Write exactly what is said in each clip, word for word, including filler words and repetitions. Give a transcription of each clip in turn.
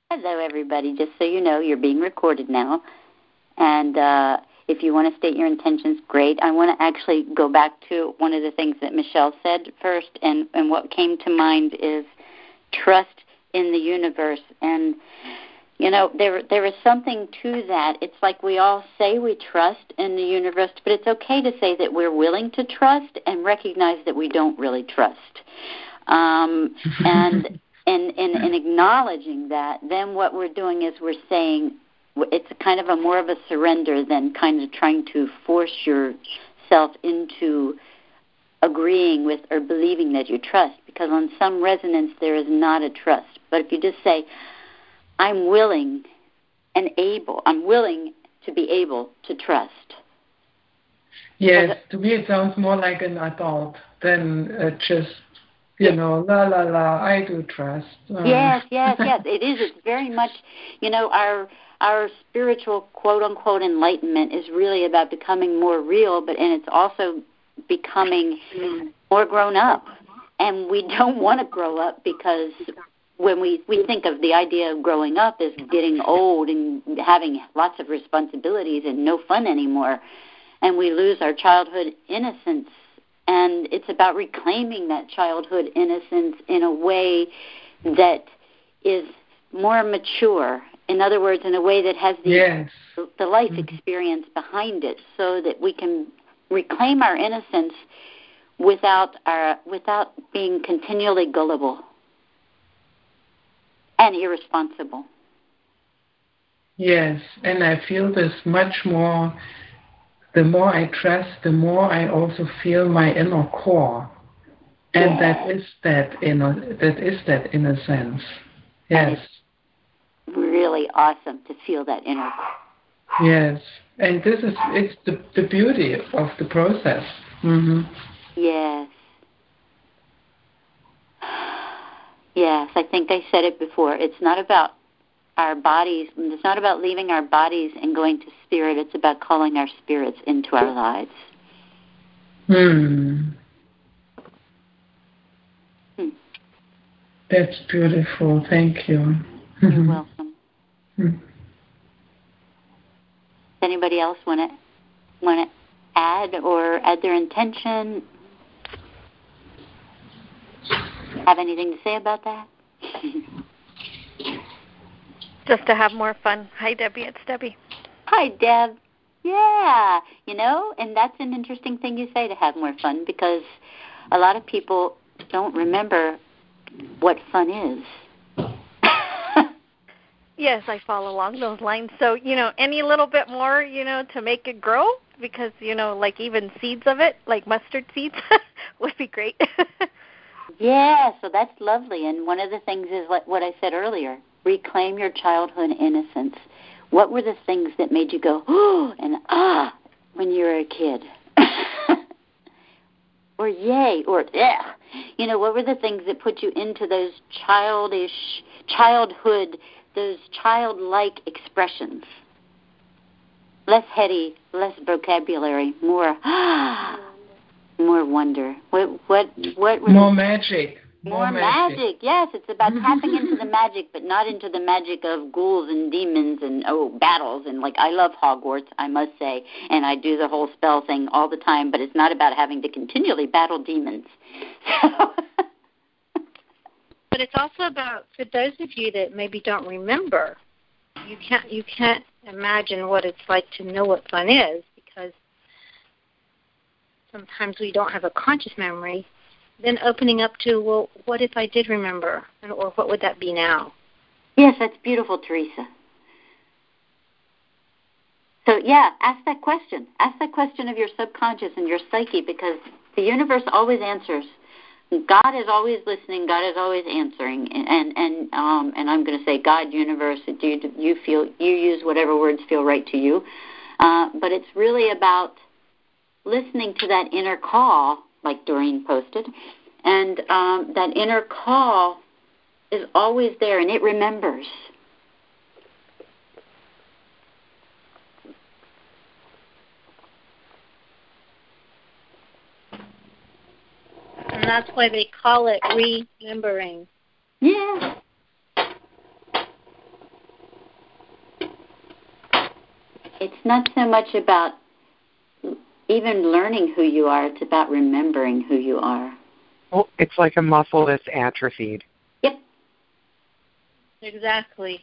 Hello, everybody. Just so you know, you're being recorded now. And uh, if you want to state your intentions, great. I want to actually go back to one of the things that Michelle said first. And, and what came to mind is trust in the universe. And, you know, there there is something to that. It's like we all say we trust in the universe, but it's okay to say that we're willing to trust and recognize that we don't really trust. Um, and... And in, in acknowledging that, then what we're doing is we're saying it's a kind of a more of a surrender than kind of trying to force yourself into agreeing with or believing that you trust, because on some resonance there is not a trust. But if you just say, I'm willing and able, I'm willing to be able to trust. Yes, to me it sounds more like an adult than uh, just You know, la, la, la, I do trust. Uh. Yes, yes, yes, it is. It's very much, you know, our our spiritual, quote-unquote, enlightenment is really about becoming more real, but and it's also becoming more grown up. And we don't want to grow up because when we, we think of the idea of growing up as getting old and having lots of responsibilities and no fun anymore, and we lose our childhood innocence. And it's about reclaiming that childhood innocence in a way that is more mature. In other words, in a way that has the, yes. the life experience behind it, so that we can reclaim our innocence without our without being continually gullible and irresponsible. Yes, and I feel this much more. The more I trust, the more I also feel my inner core, and yes. that is that inner that is that innocence. Yes, really awesome to feel that inner core. Yes, and this is it's the the beauty of the process. Mm-hmm. Yes. Yes, I think I said it before. It's not about our bodies. It's not about leaving our bodies and going to spirit. It's about calling our spirits into our lives. Hmm. Hmm. That's beautiful. Thank you. You're welcome. Hmm. Anybody else want to want to add or add their intention? Have anything to say about that? Just to have more fun. Hi, Debbie. It's Debbie. Hi, Deb. Yeah, you know, and that's an interesting thing you say, to have more fun, because a lot of people don't remember what fun is. Yes, I follow along those lines. So, you know, any little bit more, you know, to make it grow, because, you know, like even seeds of it, like mustard seeds, would be great. Yeah, so that's lovely. And one of the things is like what I said earlier, reclaim your childhood innocence. What were the things that made you go, oh, and ah, when you were a kid? Or yay, or yeah. You know, what were the things that put you into those childish, childhood, those childlike expressions? Less heady, less vocabulary, more more wonder. What what what were more the, magic. More, more magic. magic. Yes, it's about tapping into the magic, but not into the magic of ghouls and demons and oh battles. And like, I love Hogwarts, I must say, and I do the whole spell thing all the time. But it's not about having to continually battle demons. But it's also about, for those of you that maybe don't remember, you can't you can't imagine what it's like to know what fun is, because sometimes we don't have a conscious memory. Then opening up to, well, what if I did remember, and, or what would that be now? Yes, that's beautiful, Teresa. So, yeah, ask that question. Ask that question of your subconscious and your psyche, because the universe always answers. God is always listening. God is always answering. And and and, um, and I'm going to say, God, universe, do you, you feel you use whatever words feel right to you. Uh, but it's really about listening to that inner call, like Doreen posted, and um, that inner call is always there, and it remembers. And that's why they call it remembering. Yeah. It's not so much about even learning who you are. It's about remembering who you are. Well, it's like a muscle that's atrophied. Yep. Exactly.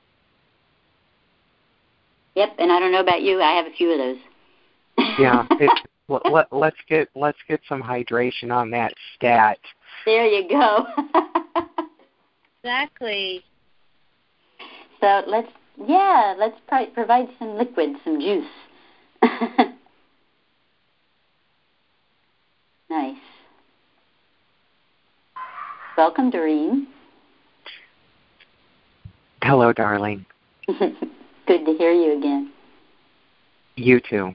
Yep, and I don't know about you. I have a few of those. Yeah. It, let, let, let's get let's get some hydration on that stat. There you go. Exactly. So let's, yeah, let's pri- provide some liquid, some juice. Nice. Welcome, Doreen. Hello, darling. Good to hear you again. You too.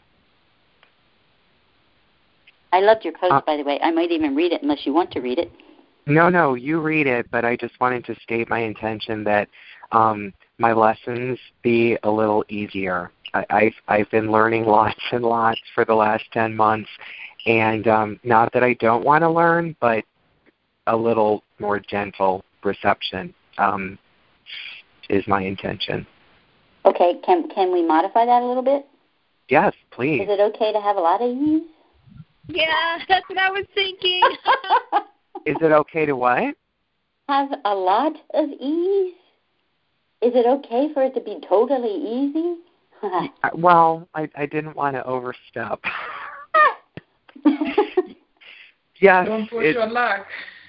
I loved your post, uh, by the way. I might even read it unless you want to read it. No, no, you read it, but I just wanted to state my intention that um, my lessons be a little easier. I, I've, I've been learning lots and lots for the last ten months, and um, not that I don't want to learn, but a little more gentle reception um, is my intention. Okay, can can we modify that a little bit? Yes, please. Is it okay to have a lot of ease? Yeah, that's what I was thinking. Is it okay to what? Have a lot of ease? Is it okay for it to be totally easy? Well, I, I didn't want to overstep. Yes. Don't push it, your luck.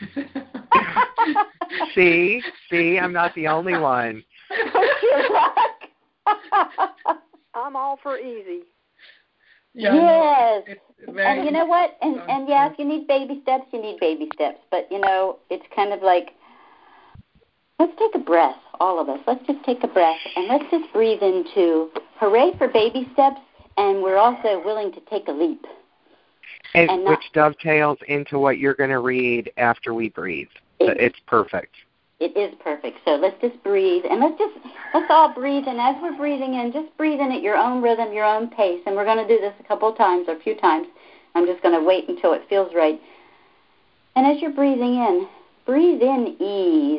see, see, I'm not the only one. Push your luck. I'm all for easy. Yeah, yes. no, very and you know what? And sounds and yeah, good. if you need baby steps, you need baby steps. But you know, it's kind of like, let's take a breath, all of us. Let's just take a breath and let's just breathe into hooray for baby steps, and we're also willing to take a leap. And, and not, which dovetails into what you're going to read after we breathe. It, it's perfect. It is perfect. So let's just breathe, and let's just let's all breathe. And as we're breathing in, just breathe in at your own rhythm, your own pace. And we're going to do this a couple of times or a few times. I'm just going to wait until it feels right. And as you're breathing in, breathe in ease.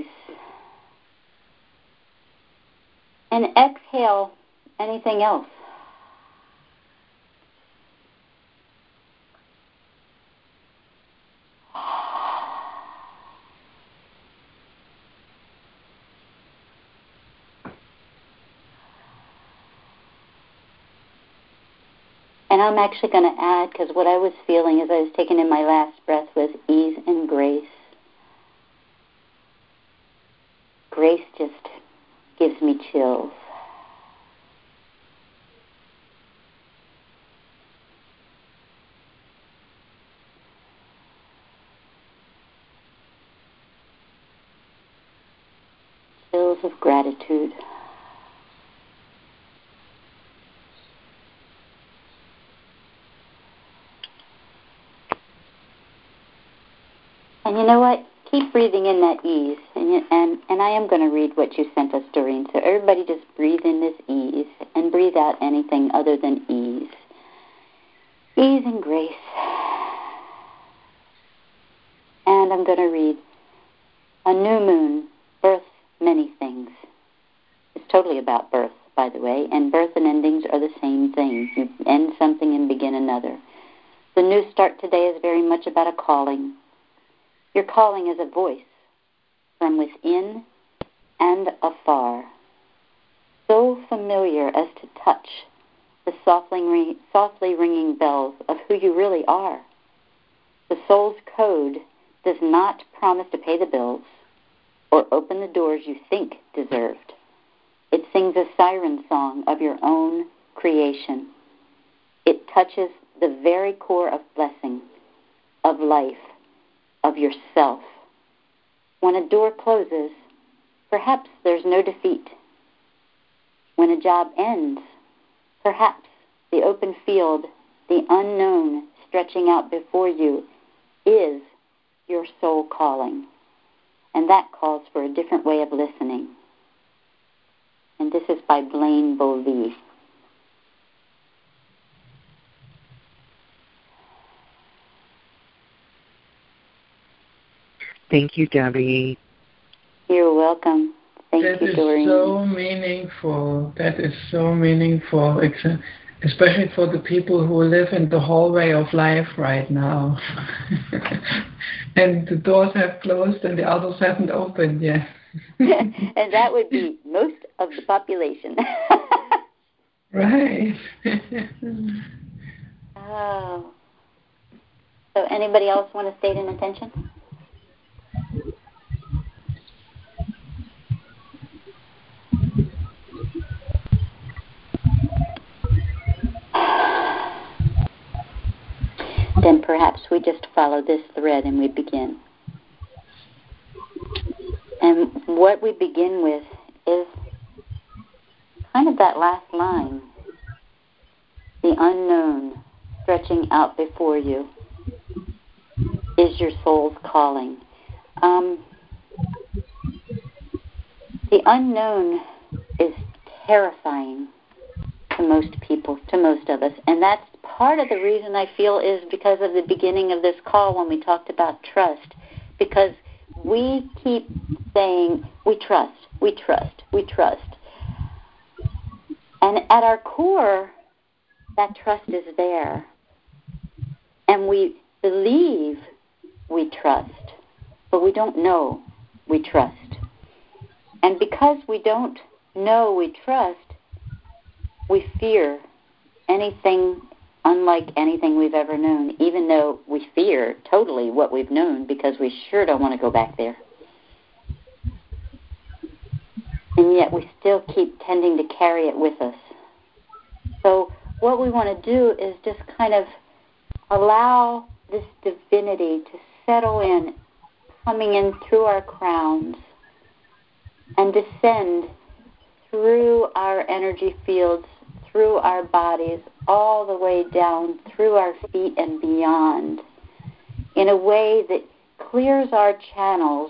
And exhale anything else. And I'm actually going to add, because what I was feeling as I was taking in my last breath was ease and grace. Grace just gives me chills. Chills of gratitude. And you know what? Keep breathing in that ease. And, and, and I am going to read what you sent us, Doreen. So everybody just breathe in this ease and breathe out anything other than ease. Ease and grace. And I'm going to read, a new moon births many things. It's totally about birth, by the way. And birth and endings are the same thing. You end something and begin another. The new start today is very much about a calling. Your calling is a voice from within and afar, so familiar as to touch the softly, softly ringing bells of who you really are. The soul's code does not promise to pay the bills or open the doors you think deserved. It sings a siren song of your own creation. It touches the very core of blessing, of life, of yourself. When a door closes, perhaps there's no defeat. When a job ends, perhaps the open field, the unknown stretching out before you, is your soul calling. And that calls for a different way of listening. And this is by Blaine Bovee. Thank you, Debbie. You're welcome. Thank that you, is Doreen. so meaningful. That is so meaningful, especially for the people who live in the hallway of life right now. And the doors have closed and the others haven't opened yet. And that would be most of the population. Right. Oh. So anybody else want to state an intention? Then perhaps we just follow this thread and we begin. And what we begin with is kind of that last line, the unknown stretching out before you is your soul's calling. Um, the unknown is terrifying to most people, to most of us, and that's part of the reason I feel is because of the beginning of this call when we talked about trust, because we keep saying we trust, we trust, we trust. And at our core, that trust is there. And we believe we trust, but we don't know we trust. And because we don't know we trust, we fear anything unlike anything we've ever known, even though we fear totally what we've known because we sure don't want to go back there. And yet we still keep tending to carry it with us. So what we want to do is just kind of allow this divinity to settle in, coming in through our crowns and descend through our energy fields, through our bodies, all the way down through our feet and beyond, in a way that clears our channels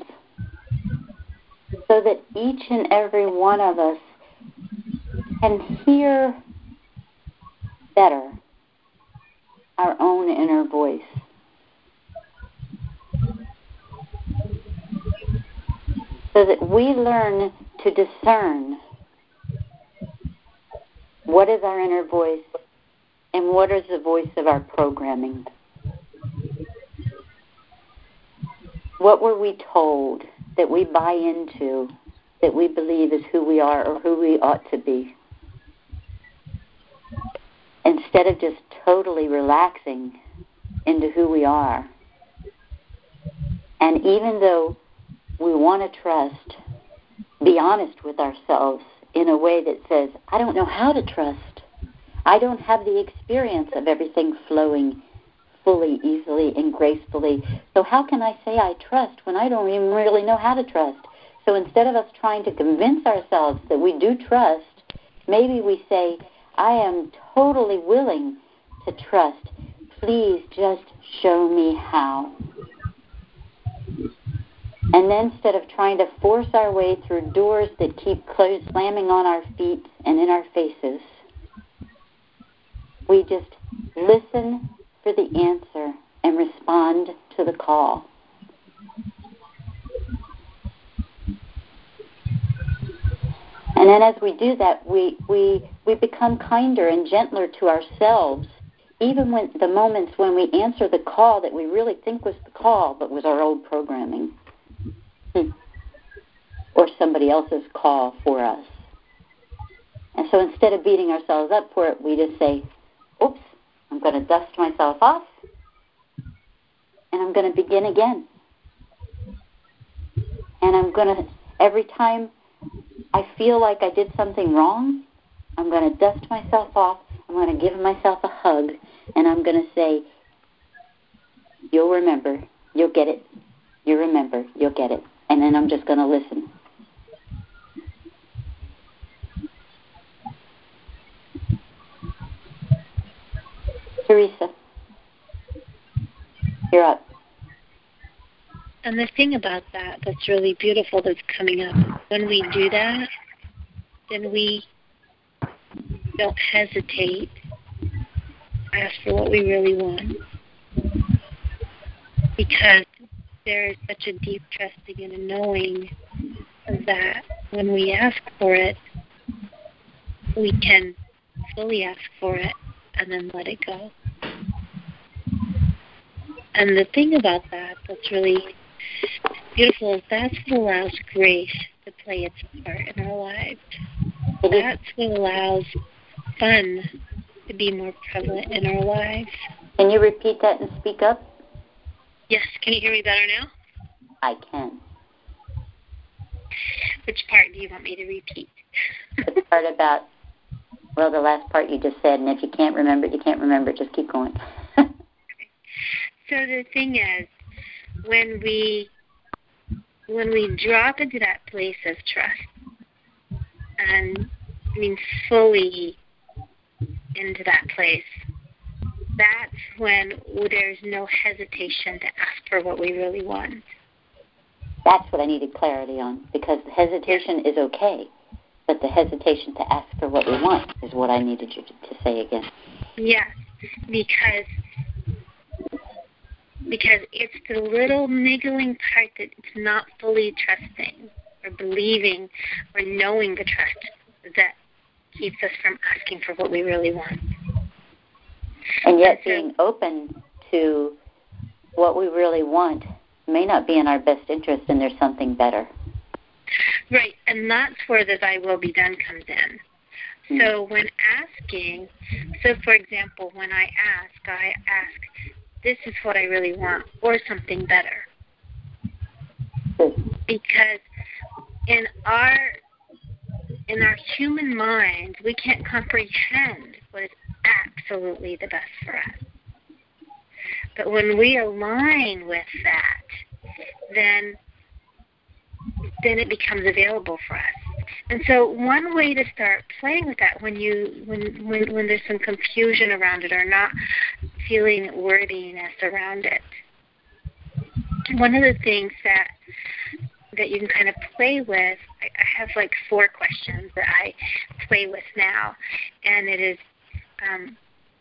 so that each and every one of us can hear better our own inner voice. So that we learn to discern what is our inner voice and what is the voice of our programming. What were we told that we buy into, that we believe is who we are or who we ought to be? Instead of just totally relaxing into who we are. And even though we want to trust, be honest with ourselves in a way that says, I don't know how to trust. I don't have the experience of everything flowing fully, easily, and gracefully. So how can I say I trust when I don't even really know how to trust? So instead of us trying to convince ourselves that we do trust, maybe we say, I am totally willing to trust. Please just show me how. And then instead of trying to force our way through doors that keep close, slamming on our feet and in our faces, we just listen for the answer and respond to the call. And then as we do that, we, we, we become kinder and gentler to ourselves, even when the moments when we answer the call that we really think was the call, but was our old programming. Hmm. Or somebody else's call for us. And so instead of beating ourselves up for it, we just say, oops, I'm going to dust myself off, and I'm going to begin again. And I'm going to, every time I feel like I did something wrong, I'm going to dust myself off, I'm going to give myself a hug, and I'm going to say, you'll remember, you'll get it, you remember, you'll get it. And then I'm just going to listen. Teresa, you're up. And the thing about that that's really beautiful that's coming up, when we do that, then we don't hesitate to ask for what we really want. Because there is such a deep trusting and a knowing that when we ask for it, we can fully ask for it and then let it go. And the thing about that that's really beautiful is that's what allows grace to play its part in our lives. That's what allows fun to be more prevalent in our lives. Can you repeat that and speak up? Yes. Can you hear me better now? I can. Which part do you want me to repeat? The part about, well, the last part you just said, and if you can't remember it, you can't remember it. Just keep going. So the thing is, when we when we drop into that place of trust, and I mean fully into that place, that's when there's no hesitation to ask for what we really want. That's what I needed clarity on, because the hesitation is okay, but the hesitation to ask for what we want is what I needed you to, to say again. Yes, because because it's the little niggling part that it's not fully trusting or believing or knowing the trust that keeps us from asking for what we really want. And yet being open to what we really want may not be in our best interest, and there's something better. Right, and that's where the thy will be done comes in. Mm. So when asking, so for example, when I ask, I ask, this is what I really want, or something better. Because in our in our human mind, we can't comprehend what is absolutely the best for us. But when we align with that, then then it becomes available for us. And so one way to start playing with that when you when when, when there's some confusion around it or not feeling worthiness around it, one of the things that that you can kind of play with, I, I have like four questions that I play with now, and it is, um,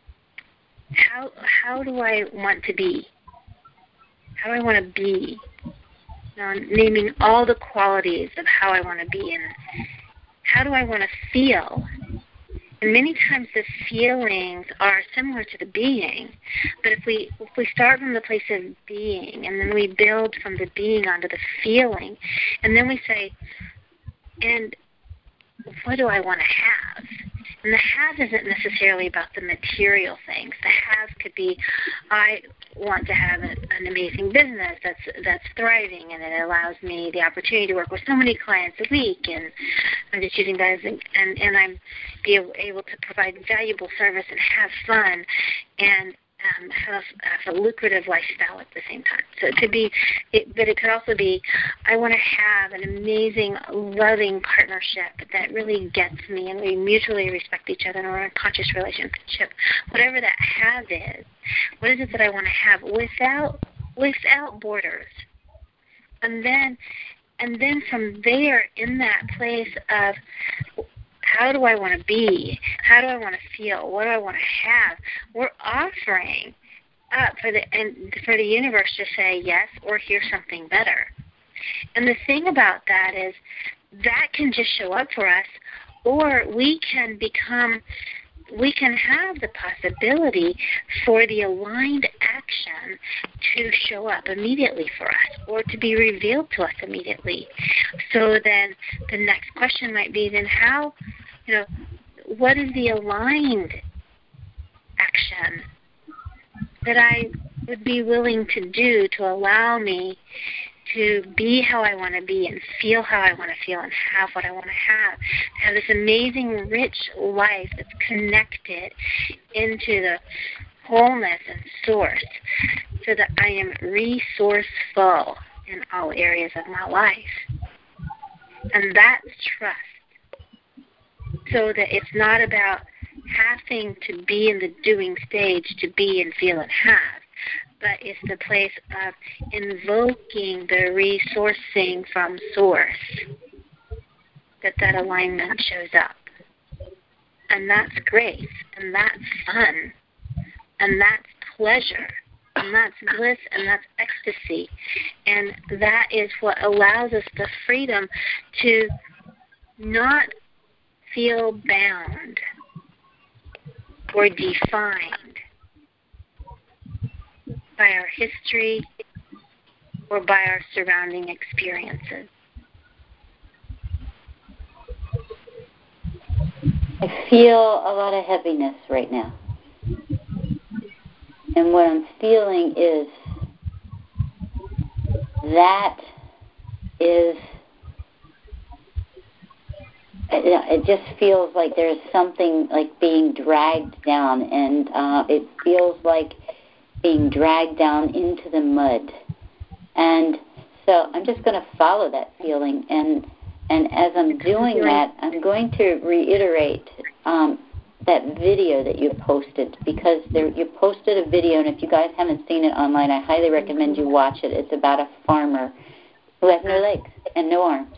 how how do I want to be? How do I want to be? You know, naming all the qualities of how I want to be, and how do I want to feel? And many times the feelings are similar to the being, but if we if we start from the place of being, and then we build from the being onto the feeling, and then we say, and what do I want to have? And the have isn't necessarily about the material things. The have could be, I want to have a, an amazing business that's that's thriving, and it allows me the opportunity to work with so many clients a week, and I'm just using that as an, and and I'm be able, able to provide valuable service and have fun, and um, have, have a lucrative lifestyle at the same time. So it could be, it, but it could also be, I want to have an amazing, loving partnership that really gets me, and we mutually respect each other, and we're in a conscious relationship. Whatever that have is, what is it that I want to have without without borders? And then, and then from there, in that place of, how do I want to be? How do I want to feel? What do I want to have? We're offering up for the and for the universe to say yes, or here's something better. And the thing about that is that can just show up for us, or we can become, we can have the possibility for the aligned action to show up immediately for us, or to be revealed to us immediately. So then the next question might be, then how, you know, what is the aligned action that I would be willing to do to allow me to be how I want to be, and feel how I want to feel, and have what I want to have, have this amazing, rich life that's connected into the wholeness and source, so that I am resourceful in all areas of my life. And that's trust. So that it's not about having to be in the doing stage to be and feel and have, but it's the place of invoking the resourcing from source, that that alignment shows up. And that's grace, and that's fun, and that's pleasure. and that's bliss, and that's ecstasy. And that is what allows us the freedom to not feel bound or defined by our history or by our surrounding experiences. I feel a lot of heaviness right now. And what I'm feeling is that is, it just feels like there's something like being dragged down, and uh, it feels like being dragged down into the mud. And so I'm just going to follow that feeling, and and as I'm doing that, I'm going to reiterate um, that video that you posted, because there, you posted a video, and if you guys haven't seen it online, I highly recommend you watch it. It's about a farmer who has no legs and no arms.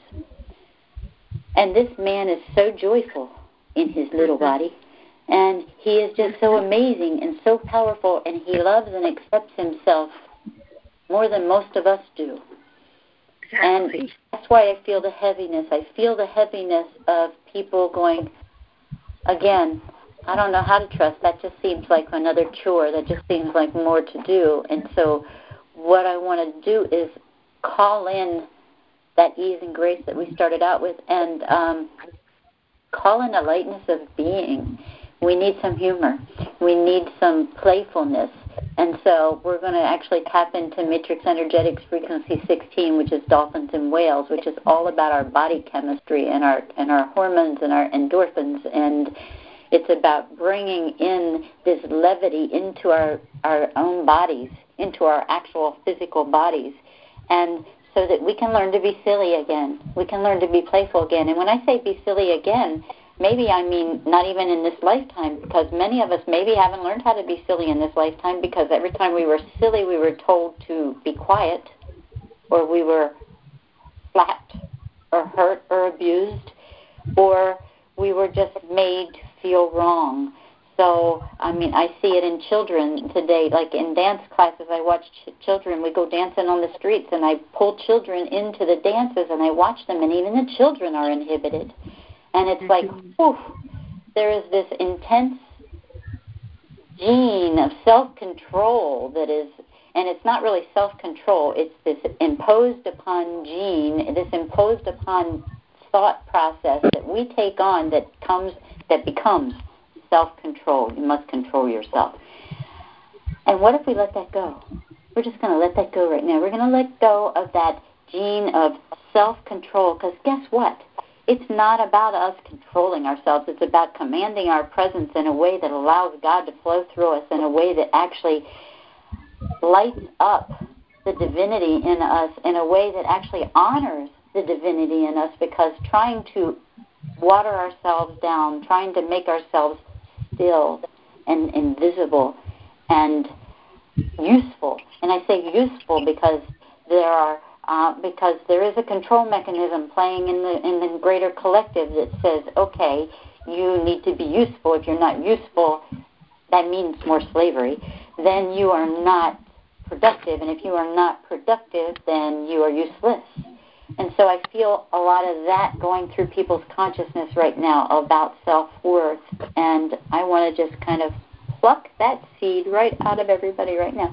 And this man is so joyful in his little body, and he is just so amazing and so powerful, and he loves and accepts himself more than most of us do. Exactly. And that's why I feel the heaviness. I feel the heaviness of people going, again, I don't know how to trust. That just seems like another chore. That just seems like more to do. And so what I want to do is call in that ease and grace that we started out with, and um, call in a lightness of being. We need some humor. We need some playfulness. And so we're going to actually tap into Matrix Energetics Frequency sixteen, which is dolphins and whales, which is all about our body chemistry and our and our hormones and our endorphins. And it's about bringing in this levity into our, our own bodies, into our actual physical bodies, and so that we can learn to be silly again. We can learn to be playful again. And when I say be silly again, maybe I mean not even in this lifetime, because many of us maybe haven't learned how to be silly in this lifetime, because every time we were silly, we were told to be quiet, or we were slapped or hurt or abused, or we were just made to feel wrong. So, I mean, I see it in children today. Like in dance classes, I watch ch- children. We go dancing on the streets, and I pull children into the dances, and I watch them, and even the children are inhibited. And it's like, whew, there is this intense gene of self-control that is, and it's not really self-control, it's this imposed upon gene, this imposed upon thought process that we take on that comes, that becomes self-control. You must control yourself. And what if we let that go? We're just going to let that go right now. We're going to let go of that gene of self-control, because guess what? It's not about us controlling ourselves. It's about commanding our presence in a way that allows God to flow through us, in a way that actually lights up the divinity in us, in a way that actually honors the divinity in us, because trying to water ourselves down, trying to make ourselves still and invisible and useful. And I say useful because there are uh, because there is a control mechanism playing in the in the greater collective that says, okay, you need to be useful. If you're not useful, that means more slavery. Then you are not productive, and if you are not productive, then you are useless. And so I feel a lot of that going through people's consciousness right now about self-worth. And I want to just kind of pluck that seed right out of everybody right now.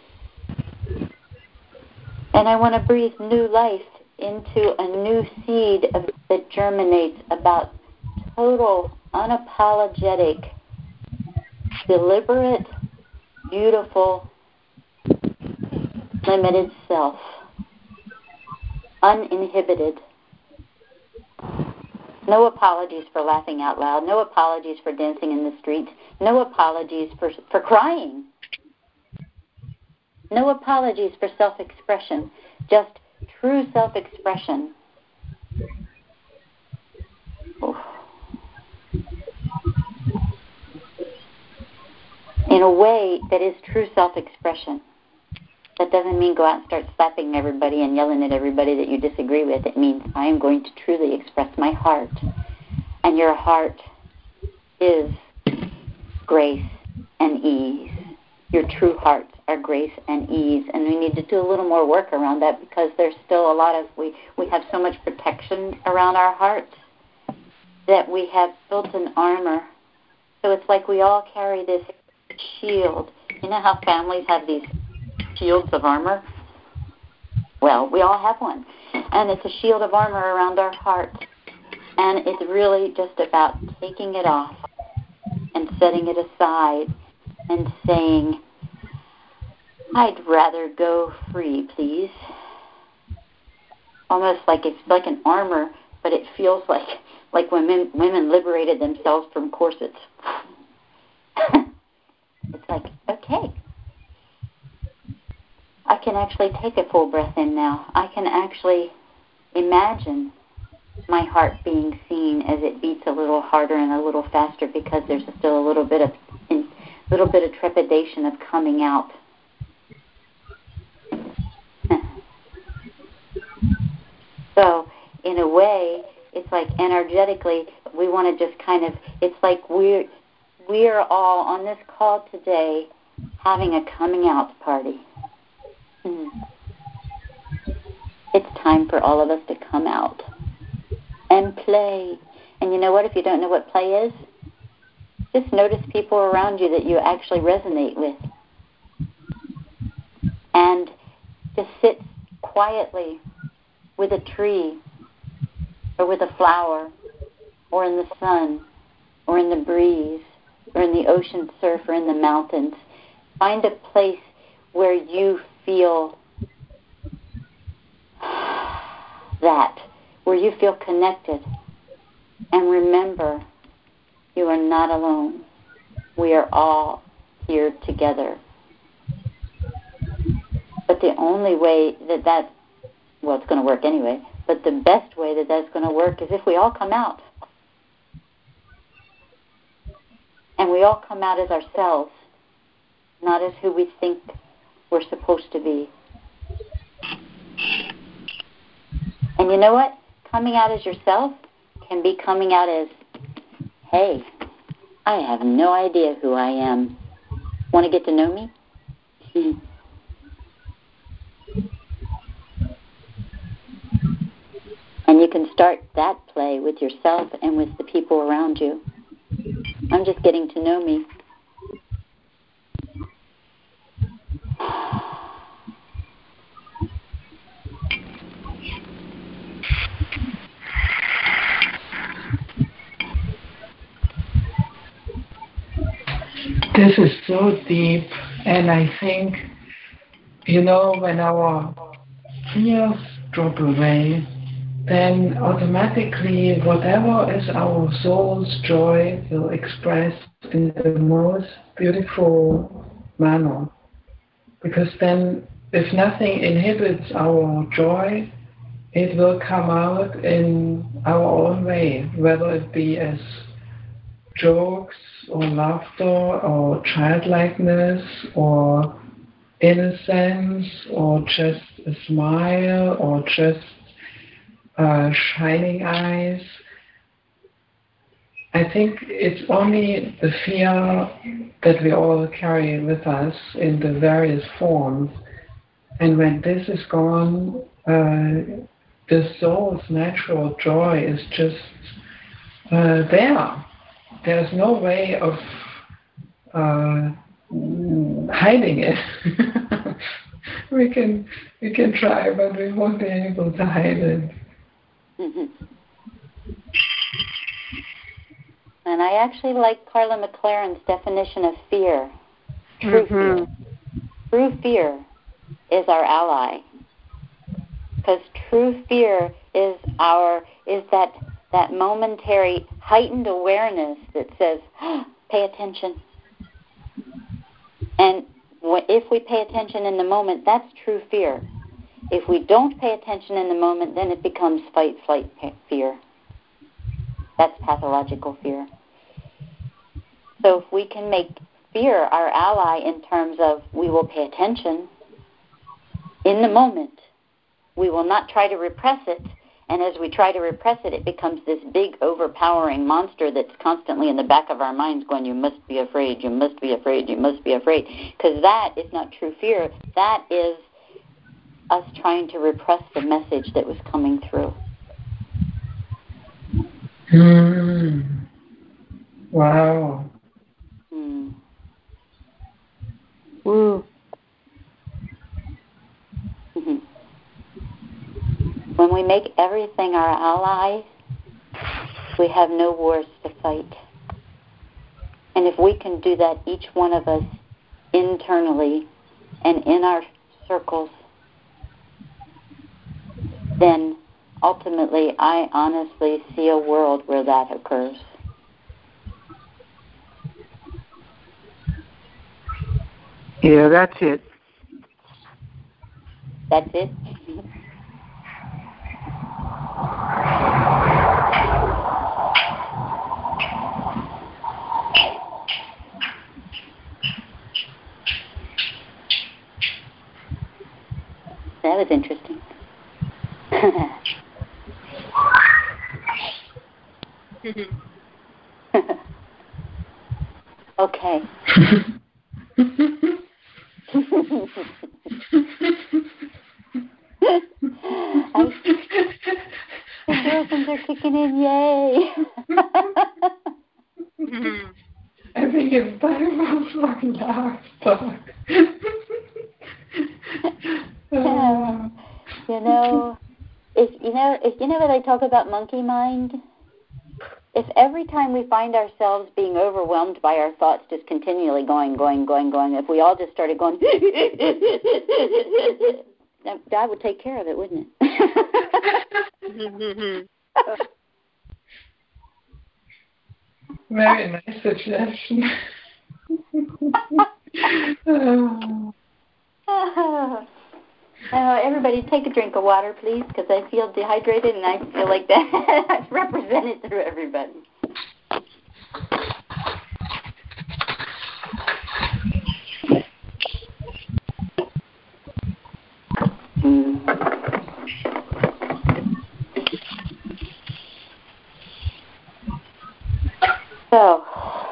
And I want to breathe new life into a new seed of, that germinates about total, unapologetic, deliberate, beautiful, limited self. Uninhibited. No apologies for laughing out loud. No apologies for dancing in the streets. No apologies for for crying. No apologies for self-expression. Just true self-expression. Oof. In a way that is true self-expression. That doesn't mean go out and start slapping everybody and yelling at everybody that you disagree with. It means I am going to truly express my heart. And your heart is grace and ease. Your true heart our grace and ease. And we need to do a little more work around that because there's still a lot of, we, we have so much protection around our hearts that we have built an armor. So it's like we all carry this shield. You know how families have these shields of armor? Well, we all have one. And it's a shield of armor around our heart. And it's really just about taking it off and setting it aside and saying, I'd rather go free, please. Almost like it's like an armor, but it feels like like when women, women liberated themselves from corsets. It's like, okay, I can actually take a full breath in now. I can actually imagine my heart being seen as it beats a little harder and a little faster because there's still a little bit of a little bit of trepidation of coming out. So in a way, it's like energetically, we want to just kind of, it's like we're, we're all on this call today having a coming out party. Hmm. It's time for all of us to come out and play. And you know what? If you don't know what play is, just notice people around you that you actually resonate with. And just sit quietly with a tree or with a flower or in the sun or in the breeze or in the ocean surf or in the mountains. Find a place where you feel that, where you feel connected. And remember, you are not alone. We are all here together. But the only way that that, well, it's going to work anyway, but the best way that that's going to work is if we all come out. And we all come out as ourselves, not as who we think we're supposed to be. And you know what? Coming out as yourself can be coming out as, hey, I have no idea who I am. Want to get to know me? And you can start that play with yourself and with the people around you. I'm just getting to know me. This is so deep, and I think, you know, when our fears drop away, then automatically whatever is our soul's joy will express in the most beautiful manner. Because then, if nothing inhibits our joy, it will come out in our own way, whether it be as jokes or laughter or childlikeness or innocence or just a smile or just uh, shining eyes. I think it's only the fear that we all carry with us in the various forms. And when this is gone, uh, the soul's natural joy is just uh, there. There's no way of uh, hiding it. we can we can try, but we won't be able to hide it. Mm-hmm. And I actually like Carla McLaren's definition of fear. True mm-hmm. fear. True fear is our ally. Because true fear is our is that that momentary heightened awareness that says, oh, pay attention. And if we pay attention in the moment, that's true fear. If we don't pay attention in the moment, then it becomes fight, flight, fear. That's pathological fear. So if we can make fear our ally in terms of we will pay attention in the moment, we will not try to repress it, And as we try to repress it, it becomes this big, overpowering monster that's constantly in the back of our minds going, you must be afraid, you must be afraid, you must be afraid. Because that is not true fear. That is us trying to repress the message that was coming through. Mm. Wow. Mm. Woo. Mm-hmm. When we make everything our ally, we have no wars to fight. And if we can do that, each one of us, internally and in our circles, then ultimately I honestly see a world where that occurs. Yeah, that's it. That's it? That was interesting. Okay. I, the endorphins are kicking in, yay! I think it's time for laughter. Yeah. You know, if you know, if you know what I talk about monkey mind. If every time we find ourselves being overwhelmed by our thoughts, just continually going, going, going, going, if we all just started going, God would take care of it, wouldn't it? Very nice suggestion. Oh. Oh, everybody take a drink of water, please, because I feel dehydrated and I feel like that I've represented through everybody. Mm. So,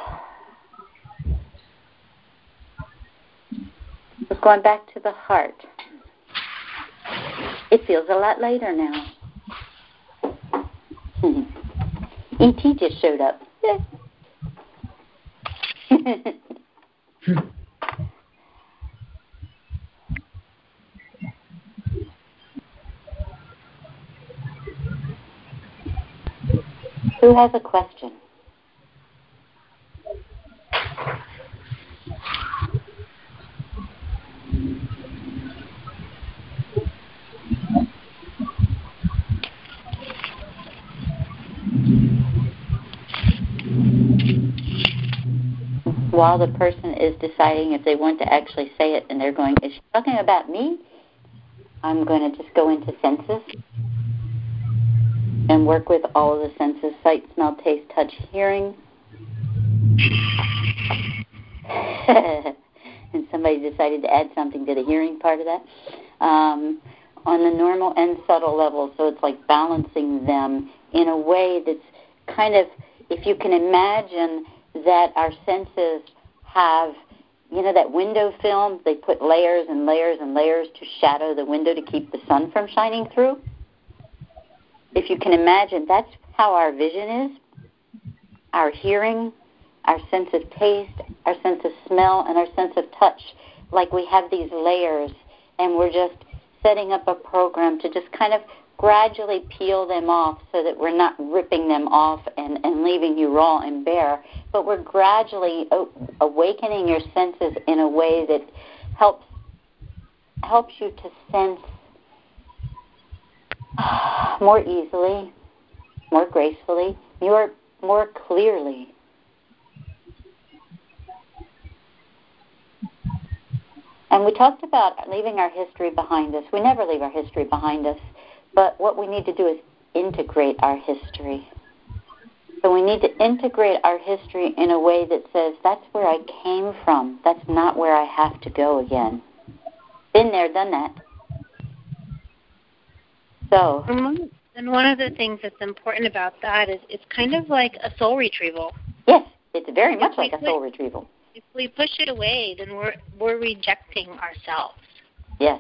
we're going back to the heart. It feels a lot lighter now. E T just showed up. Who has a question? While the person is deciding if they want to actually say it and they're going, is she talking about me? I'm going to just go into senses and work with all of the senses, sight, smell, taste, touch, hearing. And somebody decided to add something to the hearing part of that. Um, on the normal and subtle level, so it's like balancing them in a way that's kind of, if you can imagine that our senses have, you know, that window film, they put layers and layers and layers to shadow the window to keep the sun from shining through. If you can imagine, that's how our vision is, our hearing, our sense of taste, our sense of smell, and our sense of touch. Like we have these layers, and we're just setting up a program to just kind of gradually peel them off so that we're not ripping them off and, and leaving you raw and bare, but we're gradually o- awakening your senses in a way that helps helps you to sense more easily, more gracefully, more, more clearly. And we talked about leaving our history behind us. We never leave our history behind us. But what we need to do is integrate our history. So we need to integrate our history in a way that says, that's where I came from. That's not where I have to go again. Been there, done that. So, And one of the things that's important about that is it's kind of like a soul retrieval. Yes, it's very much If like we a soul put- retrieval. If we push it away, then we're we're rejecting ourselves. Yes.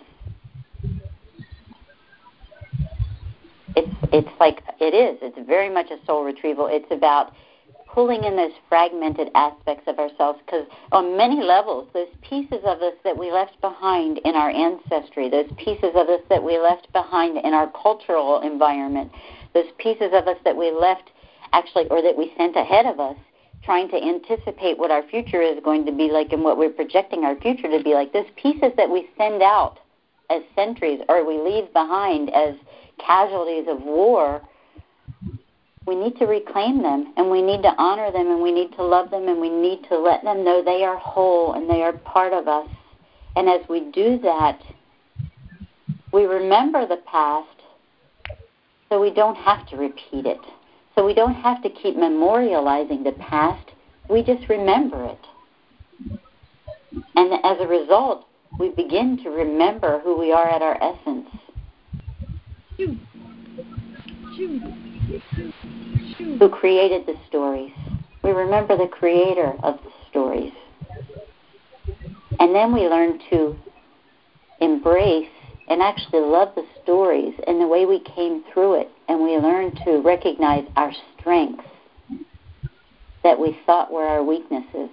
It's it's like it is. It's very much a soul retrieval. It's about pulling in those fragmented aspects of ourselves, because on many levels, those pieces of us that we left behind in our ancestry, those pieces of us that we left behind in our cultural environment, those pieces of us that we left actually, or that we sent ahead of us, trying to anticipate what our future is going to be like and what we're projecting our future to be like, those pieces that we send out as sentries or we leave behind as casualties of war, we need to reclaim them, and we need to honor them, and we need to love them, and we need to let them know they are whole and they are part of us. And as we do that, we remember the past so we don't have to repeat it. So we don't have to keep memorializing the past. We just remember it. And as a result, we begin to remember who we are at our essence. Who created the stories. We remember the creator of the stories. And then we learn to embrace and actually love the stories and the way we came through it. And we learn to recognize our strengths that we thought were our weaknesses.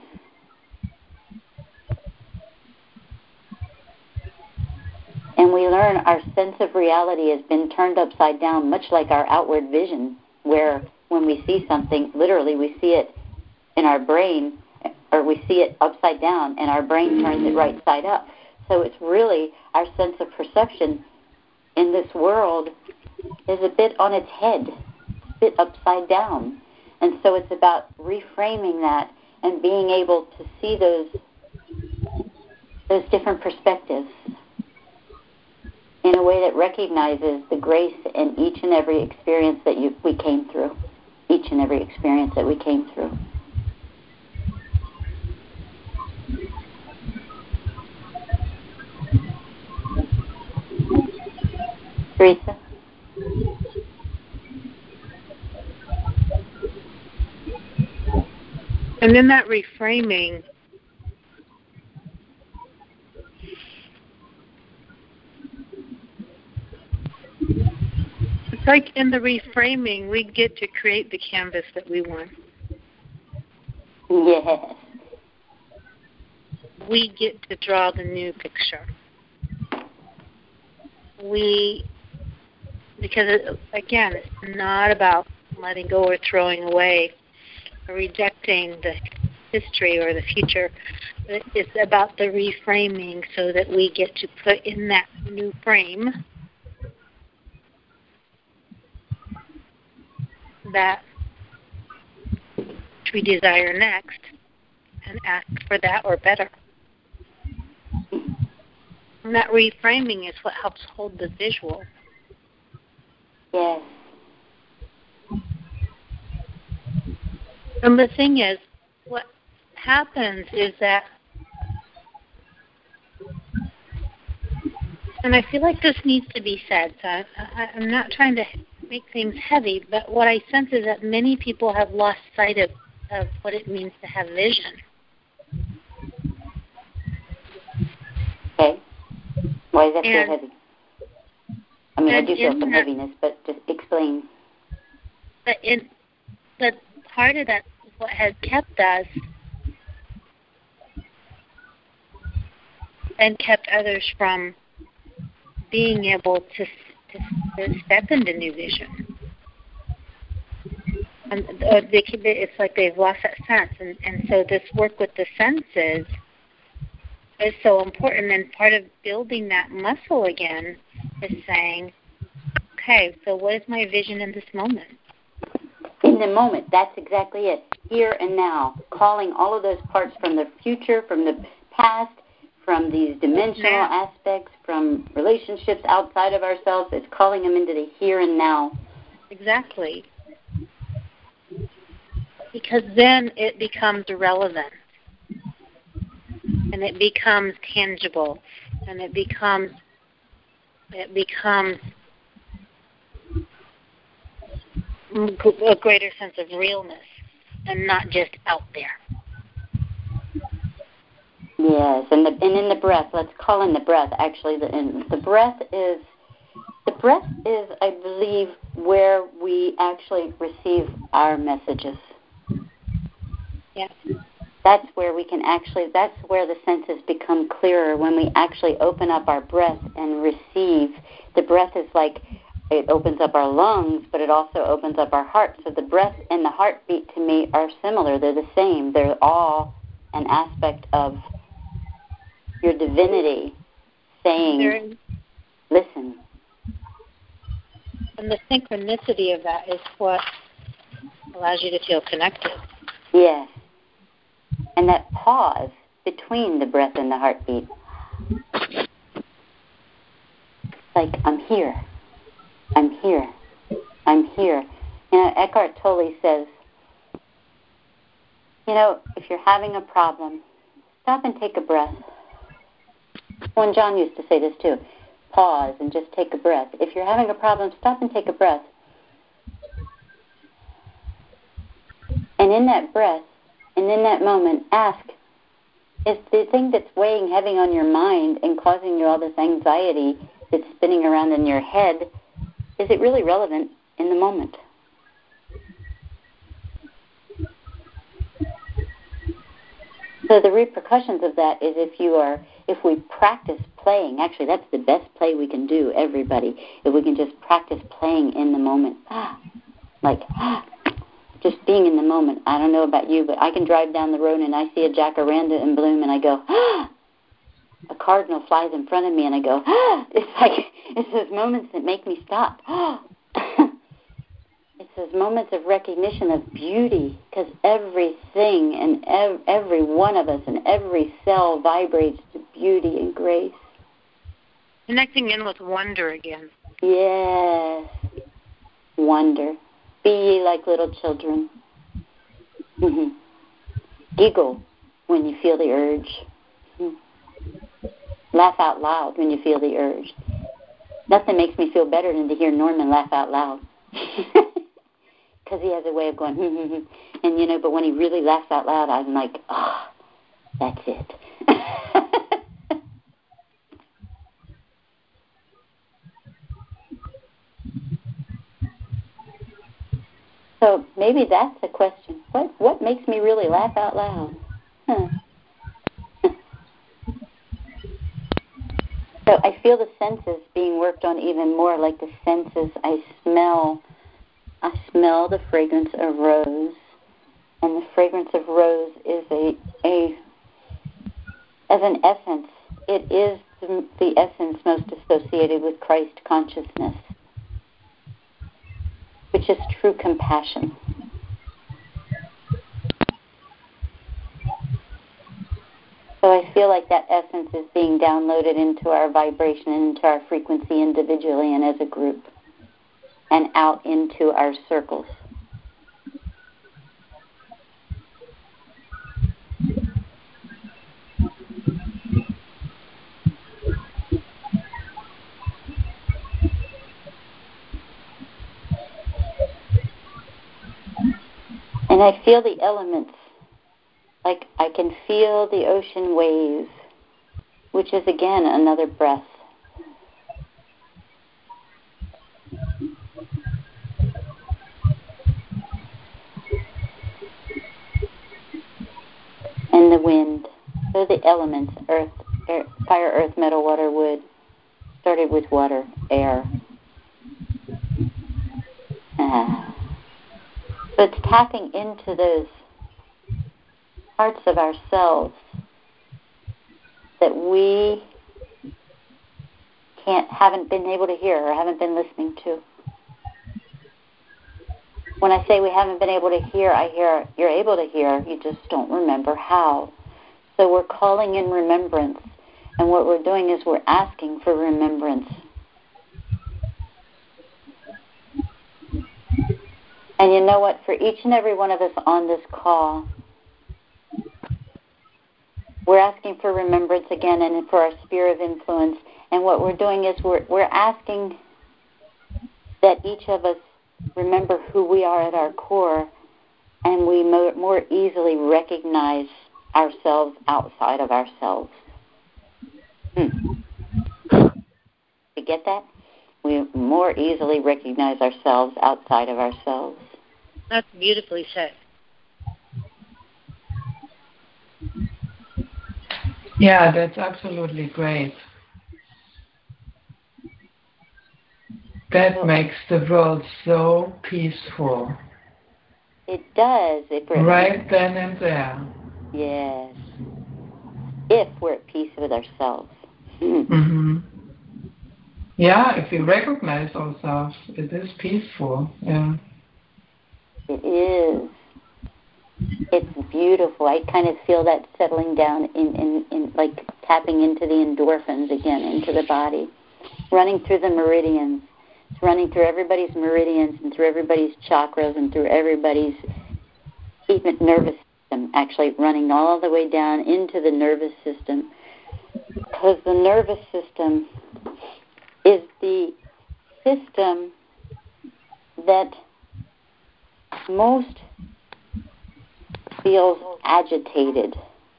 And we learn our sense of reality has been turned upside down, much like our outward vision, where when we see something, literally we see it in our brain, or we see it upside down, and our brain turns it right side up. So it's really our sense of perception in this world is a bit on its head, a bit upside down. And so it's about reframing that and being able to see those those different perspectives in a way that recognizes the grace in each and every experience that you, we came through, each and every experience that we came through. Teresa? And then that reframing, it's like in the reframing, we get to create the canvas that we want. Yes. We get to draw the new picture. We, because it, again, it's not about letting go or throwing away or rejecting the history or the future. It's about the reframing so that we get to put in that new frame that which we desire next and ask for that or better. And that reframing is what helps hold the visual. Yes. And the thing is, what happens is that, and I feel like this needs to be said, so I, I, I'm not trying to make things heavy, but what I sense is that many people have lost sight of, of what it means to have vision. Okay. Why does that and, feel heavy? I mean, I do feel some that, heaviness, but just explain. But, in, but part of that is what has kept us and kept others from being able to, to, to step into new vision. And uh, they, it's like they've lost that sense. And, and so this work with the senses is so important. And part of building that muscle again is saying, okay, so what is my vision in this moment? In the moment, that's exactly it. Here and now, calling all of those parts from the future, from the past, from these dimensional now. aspects, from relationships outside of ourselves. It's calling them into the here and now. Exactly. Because then it becomes relevant. And it becomes tangible. And it becomes, it becomes a greater sense of realness and not just out there. Yes, and the, and in the breath, let's call in the breath. Actually, the in, the breath is the breath is, I believe, where we actually receive our messages. Yes. That's where we can actually. That's where the senses become clearer, when we actually open up our breath and receive. The breath is like it opens up our lungs, but it also opens up our heart. So the breath and the heartbeat to me are similar. They're the same. They're all an aspect of your divinity saying, They're, listen. And the synchronicity of that is what allows you to feel connected. Yes. And that pause between the breath and the heartbeat. Like, I'm here. I'm here. I'm here. You know, Eckhart Tolle says, you know, if you're having a problem, stop and take a breath. Well, and John used to say this too. Pause and just take a breath. If you're having a problem, stop and take a breath. And in that breath, and in that moment, ask, is the thing that's weighing heavy on your mind and causing you all this anxiety that's spinning around in your head, is it really relevant in the moment? So the repercussions of that is if you are, if we practice playing, actually that's the best play we can do, everybody, if we can just practice playing in the moment. Like, just being in the moment. I don't know about you, but I can drive down the road and I see a jacaranda in bloom and I go, a cardinal flies in front of me and I go, it's like, it's those moments that make me stop. It's those moments of recognition of beauty, because everything and ev- every one of us and every cell vibrates to beauty and grace. Connecting in with wonder again. Yes. Wonder. Be ye like little children. Mm-hmm. Giggle when you feel the urge. Mm-hmm. Laugh out loud when you feel the urge. Nothing makes me feel better than to hear Norman laugh out loud. Because he has a way of going, and you know, but when he really laughs out loud, I'm like, oh, that's it. So maybe that's a question. What what makes me really laugh out loud? Huh. So I feel the senses being worked on even more, like the senses. I smell, I smell the fragrance of rose, and the fragrance of rose is a, a as an essence, it is the, the essence most associated with Christ consciousness, which is true compassion. So I feel like that essence is being downloaded into our vibration and into our frequency individually and as a group, and out into our circles. And I feel the elements. Like I can feel the ocean waves, which is again another breath. And the wind. So the elements, earth, air, fire, earth, metal, water, wood. Started with water, air. Ah. So it's tapping into those parts of ourselves that we can't, haven't been able to hear or haven't been listening to. When I say we haven't been able to hear, I hear you're able to hear, you just don't remember how. So we're calling in remembrance, and what we're doing is we're asking for remembrance. And you know what? For each and every one of us on this call, we're asking for remembrance again and for our sphere of influence. And what we're doing is we're, we're asking that each of us remember who we are at our core, and we mo- more easily recognize ourselves outside of ourselves. Hmm. You get that? We more easily recognize ourselves outside of ourselves. That's beautifully said. Yeah, that's absolutely great. That makes the world so peaceful. It does. If we're right then and there. Yes. If we're at peace with ourselves. Mm-hmm. Yeah, if we recognize ourselves, it is peaceful. Yeah. It is. It's beautiful. I kind of feel that settling down in, in, in like tapping into the endorphins again, into the body, running through the meridians. It's running through everybody's meridians and through everybody's chakras and through everybody's even nervous system, actually running all the way down into the nervous system. Because the nervous system is the system that most feels agitated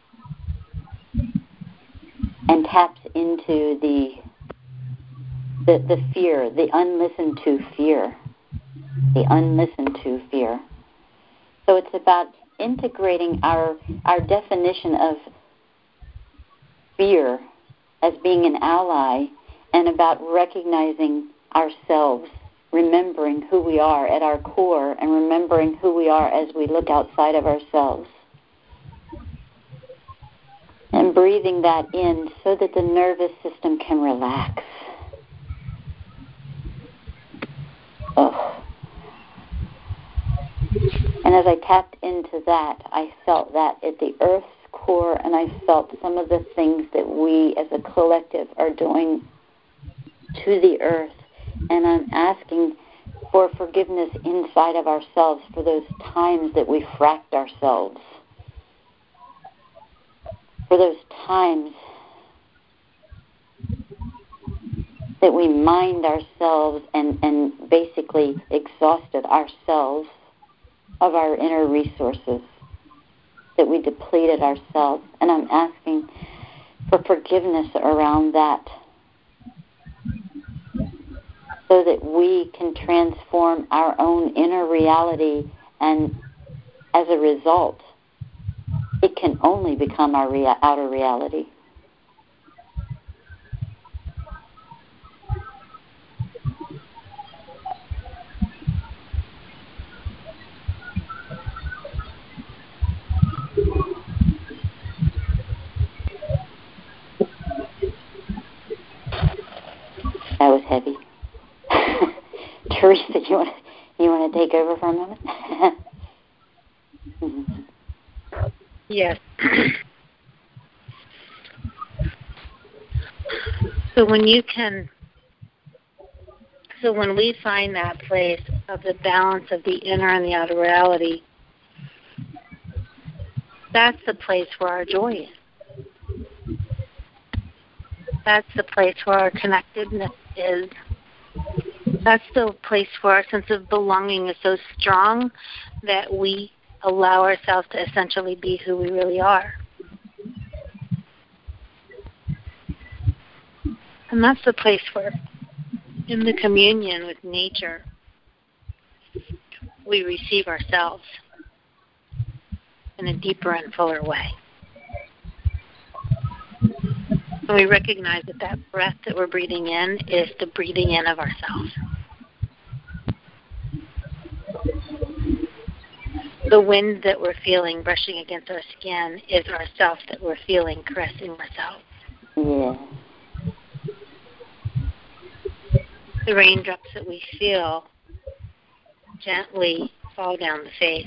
and taps into the the, the fear, the unlistened to fear, the unlistened to fear. So it's about integrating our our definition of fear as being an ally and about recognizing ourselves, remembering who we are at our core and remembering who we are as we look outside of ourselves. And breathing that in so that the nervous system can relax. Oh. And as I tapped into that, I felt that at the Earth's core, and I felt some of the things that we as a collective are doing to the Earth. And I'm asking for forgiveness inside of ourselves for those times that we fracked ourselves. For those times that we mined ourselves and, and basically exhausted ourselves of our inner resources, that we depleted ourselves. And I'm asking for forgiveness around that so that we can transform our own inner reality, and as a result, it can only become our rea- outer reality. That was heavy. Teresa, you want to, you want to take over for a moment? mm-hmm. Yes. So when you can, so when we find that place of the balance of the inner and the outer reality, that's the place where our joy is. That's the place where our connectedness is. That's the place where our sense of belonging is so strong that we allow ourselves to essentially be who we really are. And that's the place where, in the communion with nature, we receive ourselves in a deeper and fuller way. And we recognize that that breath that we're breathing in is the breathing in of ourselves. The wind that we're feeling brushing against our skin is ourself that we're feeling caressing ourselves. Yeah. The raindrops that we feel gently fall down the face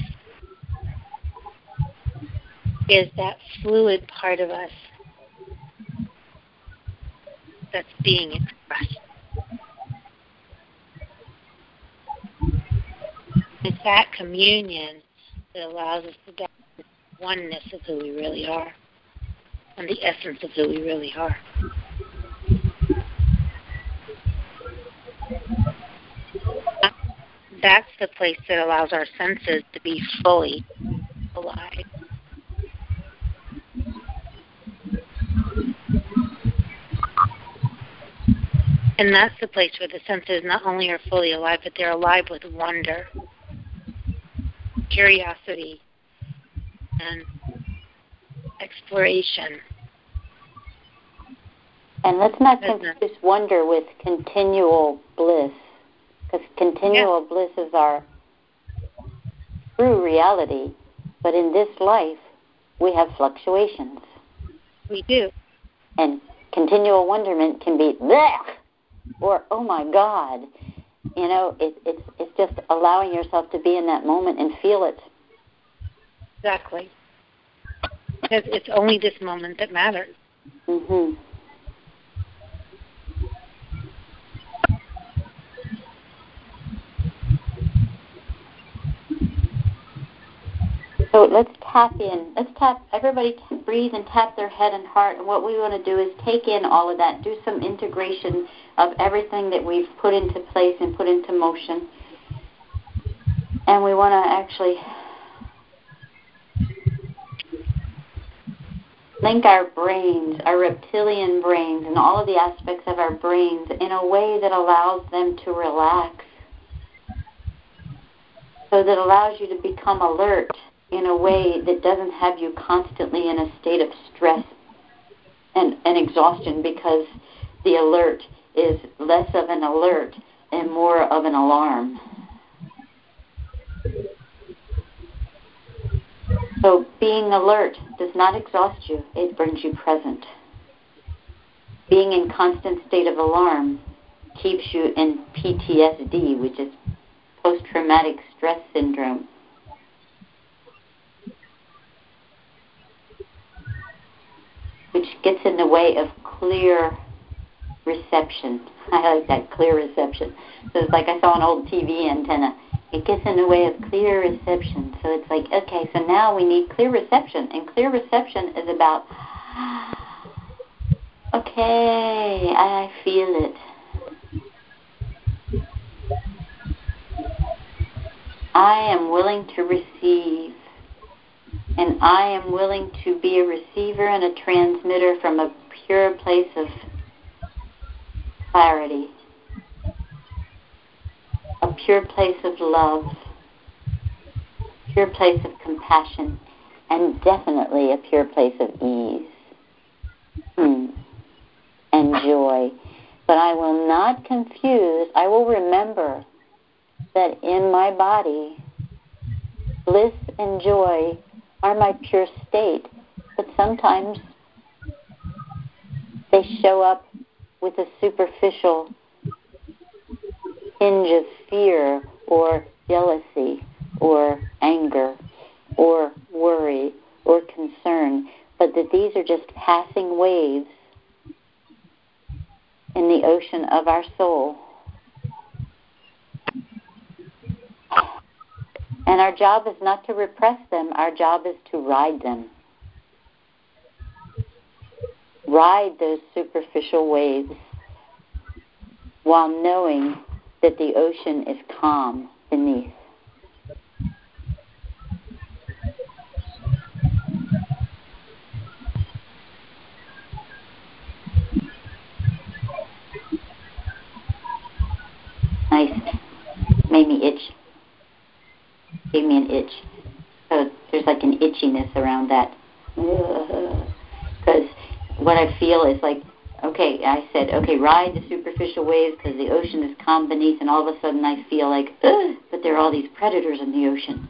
is that fluid part of us that's being expressed. It's that communion that allows us to get the oneness of who we really are and the essence of who we really are. that's the place that allows our senses to be fully alive. And that's the place where the senses not only are fully alive, but they're alive with wonder, curiosity, and exploration. And let's not confuse wonder with continual bliss, because continual yeah. bliss is our true reality. But in this life, we have fluctuations. We do. And continual wonderment can be bleh, or oh my God. You know, it, it's it's just allowing yourself to be in that moment and feel it. Exactly. Because it's only this moment that matters. Mm-hmm. So let's tap in. Let's tap, everybody breathe and tap their head and heart. And what we want to do is take in all of that, do some integration of everything that we've put into place and put into motion. And we want to actually link our brains, our reptilian brains, and all of the aspects of our brains in a way that allows them to relax. So that allows you to become alert in a way that doesn't have you constantly in a state of stress and, and exhaustion, because the alert is less of an alert and more of an alarm. So being alert does not exhaust you, it brings you present. Being in constant state of alarm keeps you in P T S D, which is post-traumatic stress syndrome. Which gets in the way of clear reception. I like that, clear reception. So it's like I saw an old T V antenna. It gets in the way of clear reception. So it's like, okay, so now we need clear reception. And clear reception is about, okay, I feel it. I am willing to receive. And I am willing to be a receiver and a transmitter from a pure place of clarity, a pure place of love, pure place of compassion, and definitely a pure place of ease hmm. and joy. But I will not confuse, I will remember that in my body, bliss and joy are my pure state, but sometimes they show up with a superficial hinge of fear or jealousy or anger or worry or concern, but that these are just passing waves in the ocean of our soul. And our job is not to repress them. Our job is to ride them. Ride those superficial waves while knowing that the ocean is calm beneath. Nice. Made me itch. Gave me an itch. So there's like an itchiness around that. Because what I feel is like, okay, I said, okay, ride the superficial waves because the ocean is calm beneath, and all of a sudden I feel like, ugh, but there are all these predators in the ocean.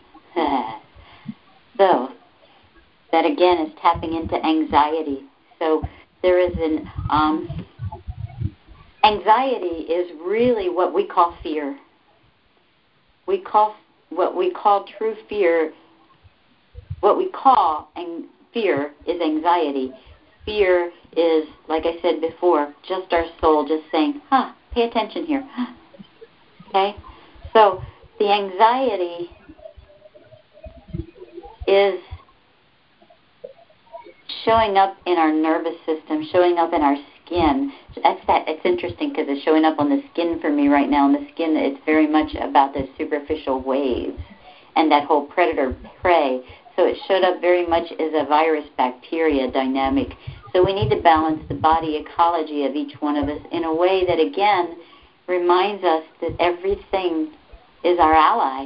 So that again is tapping into anxiety. So there is an, um, anxiety is really what we call fear. We call what we call true fear, what we call and fear is anxiety. Fear is, like I said before, just our soul just saying, huh, pay attention here. Okay? So the anxiety is showing up in our nervous system, showing up in our skin. That's that. It's interesting because it's showing up on the skin for me right now. On the skin, it's very much about those superficial waves and that whole predator-prey. So it showed up very much as a virus-bacteria dynamic. So we need to balance the body ecology of each one of us in a way that, again, reminds us that everything is our ally.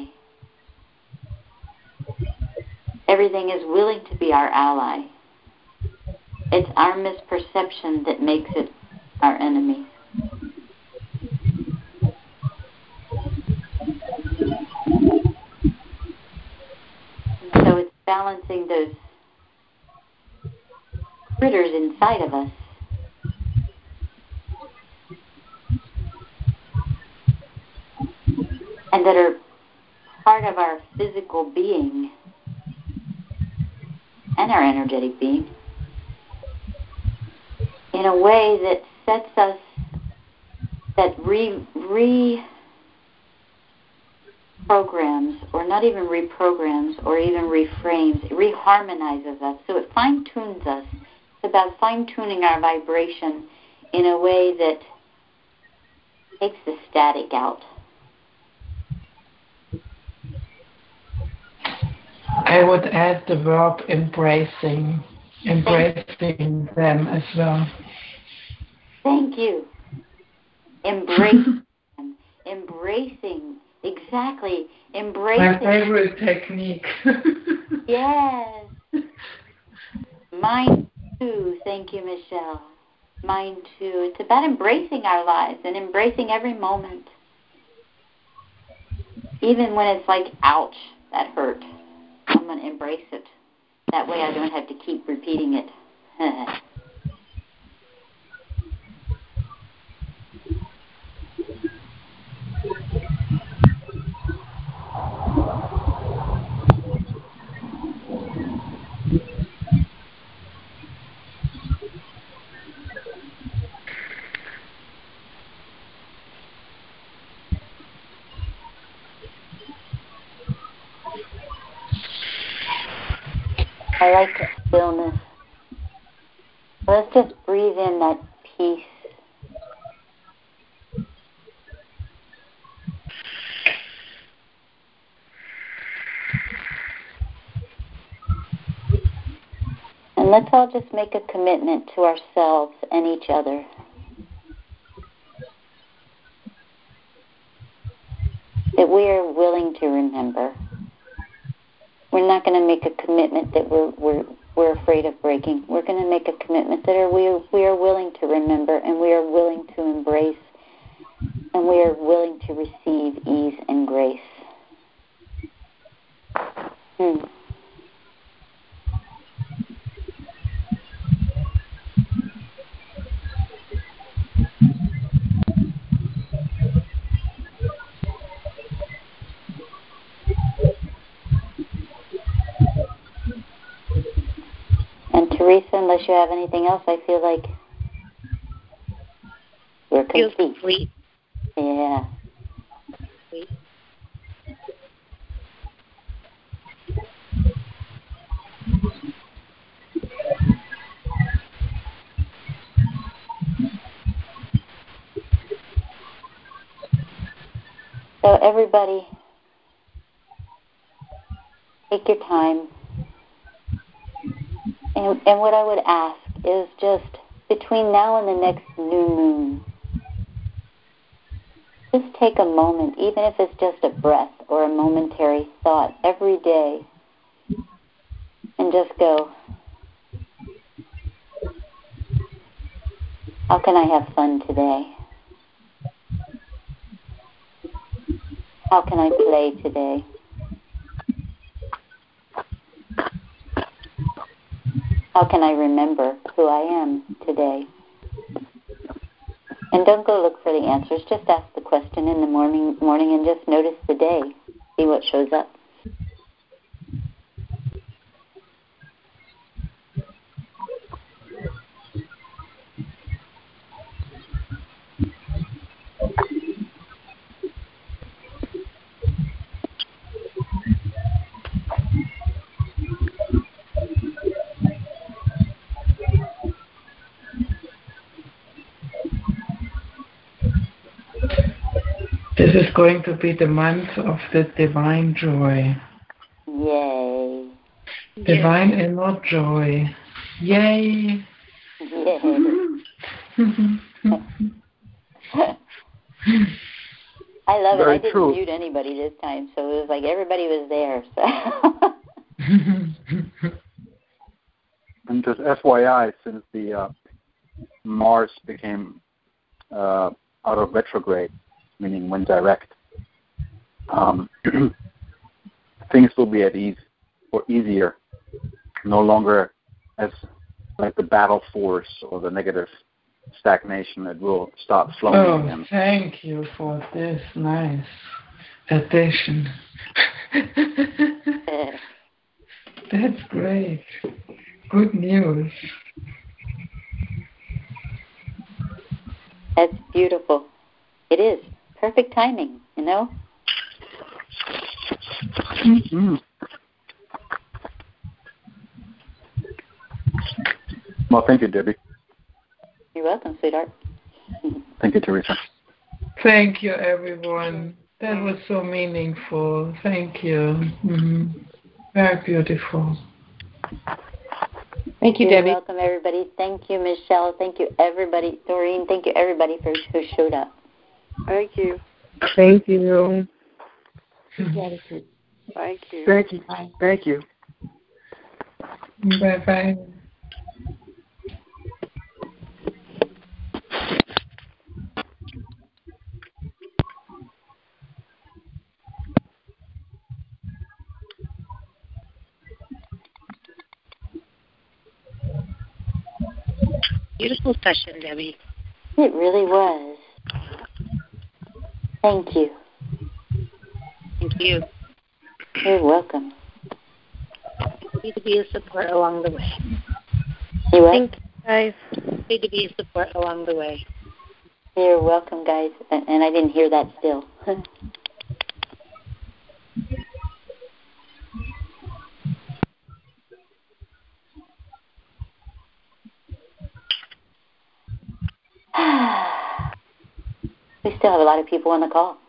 Everything is willing to be our ally. It's our misperception that makes it our enemy. So it's balancing those critters inside of us. And that are part of our physical being and our energetic being in a way that sets us, that re, reprograms, or not even reprograms, or even reframes, it reharmonizes us. So it fine-tunes us. It's about fine-tuning our vibration in a way that takes the static out. I would add the verb embracing, embracing them as well. Thank you. Embracing them. Embracing, exactly. Embracing. My favorite technique. Yes. Mine too. Thank you, Michelle. Mine too. It's about embracing our lives and embracing every moment. Even when it's like, ouch, that hurt. I'm going to embrace it. That way I don't have to keep repeating it. I like the stillness. Let's just breathe in that peace. And let's all just make a commitment to ourselves and each other. That we are willing to remember. We're not going to make a commitment that we're we're we're afraid of breaking. We're going to make a commitment that are, we are, we are willing to remember, and we are willing to embrace, and we are willing to receive ease and grace. Hmm. And Teresa, unless you have anything else, I feel like we're complete. Feels complete. Yeah. Complete. So everybody, take your time. And, and what I would ask is just between now and the next new moon, just take a moment, even if it's just a breath or a momentary thought every day, and just go, how can I have fun today? How can I play today? How can I remember who I am today? And don't go look for the answers. Just ask the question in the morning, morning and just notice the day. See what shows up. This is going to be the month of the divine joy. Yay. Divine inner joy. Yay. Yay. I love Very it. I didn't true. mute anybody this time, so it was like everybody was there. So. And just F Y I, since the uh, Mars became uh, out of retrograde, meaning went direct, um, things will be at ease or easier, no longer as like the battle force or the negative stagnation. It will start flowing Oh, again. thank you for this nice addition. That's great. Good news. That's beautiful. It is. Perfect timing, you know? Mm-hmm. Well, thank you, Debbie. You're welcome, sweetheart. Thank you, Teresa. Thank you, everyone. That was so meaningful. Thank you. Mm-hmm. Very beautiful. Thank you, You're Debbie. welcome, everybody. Thank you, Michelle. Thank you, everybody. Doreen, thank you, everybody, for who showed up. Thank you. Thank you. Gratitude. Thank you. Thank you. Bye. Thank you. Bye-bye. Beautiful session, Debbie. It really was. Thank you. Thank you. You're welcome. Need to be a support along the way. You what? Thank you, guys. Need to be a support along the way. You're welcome, guys. And, and I didn't hear that still. We still have a lot of people on the call.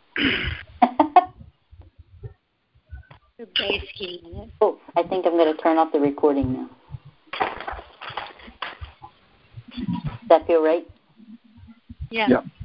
Oh, I think I'm going to turn off the recording now. Does that feel right? Yeah. Yeah.